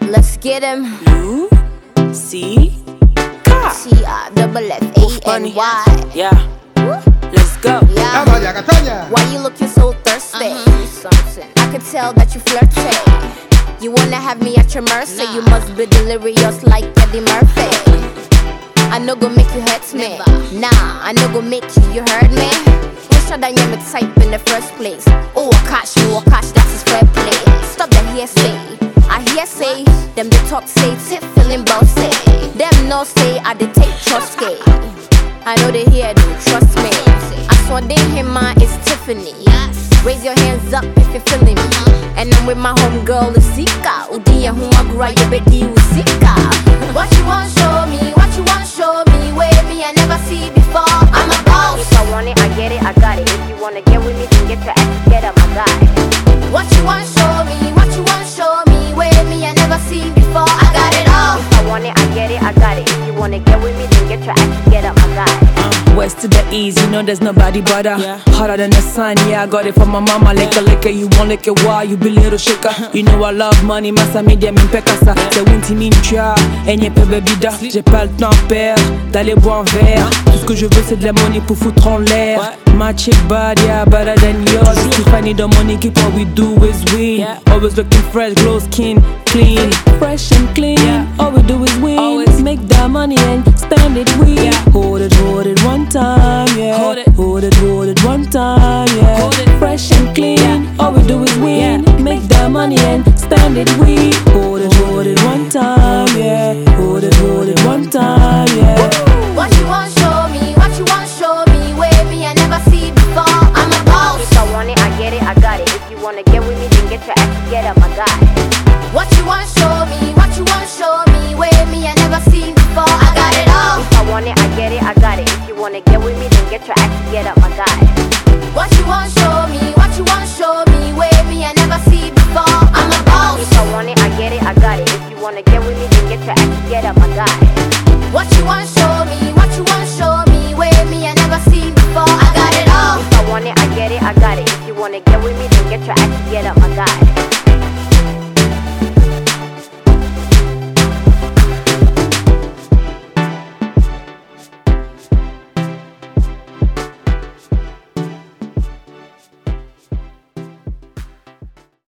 Let's get him. Lucy T-I-double-F-A-N-Y. Yeah, let's go. Yeah. Why you looking so thirsty? Something. I could tell that you flirty. You wanna have me at your mercy? You must be delirious like Eddie Murphy. I no go make you hurt me. Nah, I no go make you heard me. Wish I done you type in the first place. Oh, cash, that's his fair play. Stop the hearsay. I hear say, them the talk say, tip feeling bossy. Them no say, I dey take trust gay. I know they hear do, trust me. I saw they him is Tiffany. Raise your hands up if you're feeling me. And I'm with my homegirl, Zika. Udiya huma gura yebedi Zika. What you want show me? What you want show me? Where me I never see before. I'm a boss. If I want it, I get it, I got it. If you wanna get with me, then get your ass together, my guy. What you want show me? What you want show me? Where me I never see before. I got it all. If I want it, I get it, I got it. If you wanna get with me, then get your ass together, my guy. West to the east, you know there's nobody better. Hotter than the sun, yeah, I got it from my mama. Liquor, you won't lick it, why? You be little shaker. You know I love money, massa media m'impecasa. C'est winti mintua, et n'y a pas bébida. J'ai pas le temps perdre, d'aller boire un verre. Tout ce que je veux c'est de la money pour foutre en l'air. My chick bad, yeah, better than yours. If I need the money, keep what we do is win. Always looking fresh, glow skin, clean. Fresh and clean, all we do is win. Always make that money and spend it with. Hold it one time, yeah. Hold it one time, yeah. Fresh and clean, all we do is win. Make that money and spend it with. Hold it one time, yeah. Hold it one time.